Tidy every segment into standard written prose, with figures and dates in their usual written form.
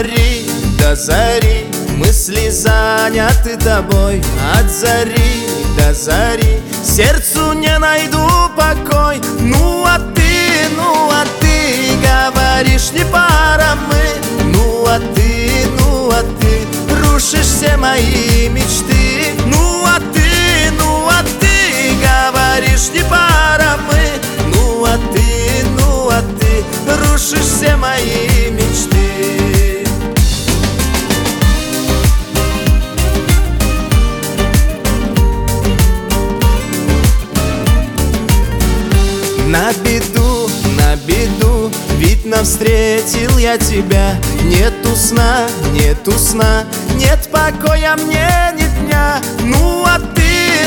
зари до зари мысли заняты тобой. От зари до зари сердцу не найду покой. Ну а ты говоришь, не пара мы. Ну а ты рушишь все мои мечты. Ну а ты говоришь, не пара мы. Ну а ты рушишь все мои мечты. На беду, видно, встретил я тебя. Нету сна, нет покоя мне ни дня. Ну а ты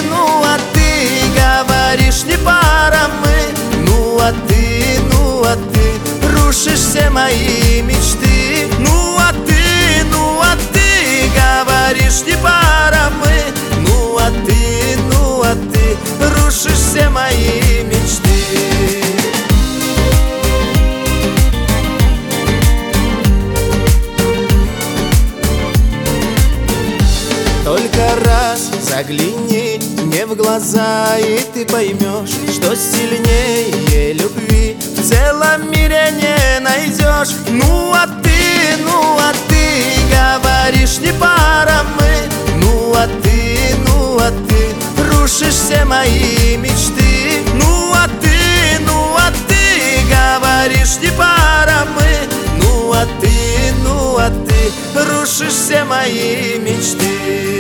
говоришь, не пара мы. Ну а ты рушишь все мои мечты. Ну а ты говоришь, не пара мы. Ну а ты рушишь все мои мечты. Только раз загляни мне в глаза, и ты поймешь, что сильнее любви в целом мире не найдешь. Ну а ты говоришь, не пара мы. Ну а ты рушишь все мои мечты. Ну а ты говоришь, не пара мы. Ну а ты рушишь все мои мечты.